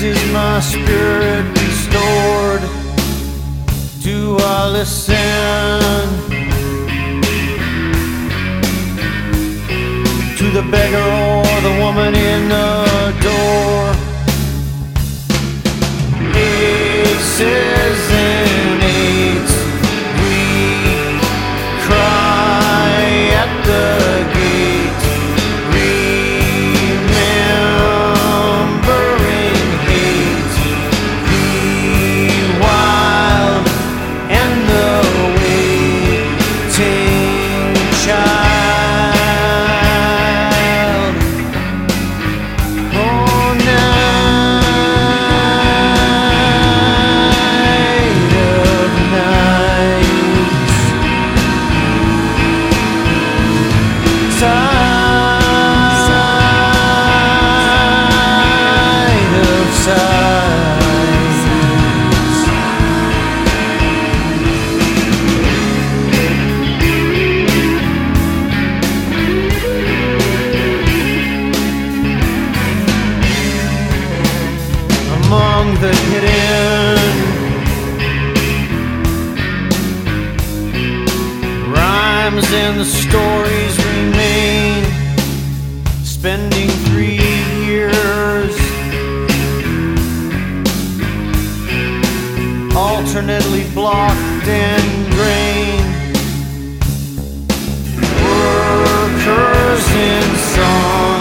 is my spirit restored? Do I listen to the beggar or the woman in the door? Aces and eights, we cry at the gate, remembering hate, the wild and the waiting child. Oh, night of nights, side of sides. Among the hidden rhymes and the stories remain, spending 3 years alternately blocked and drained. Workers in song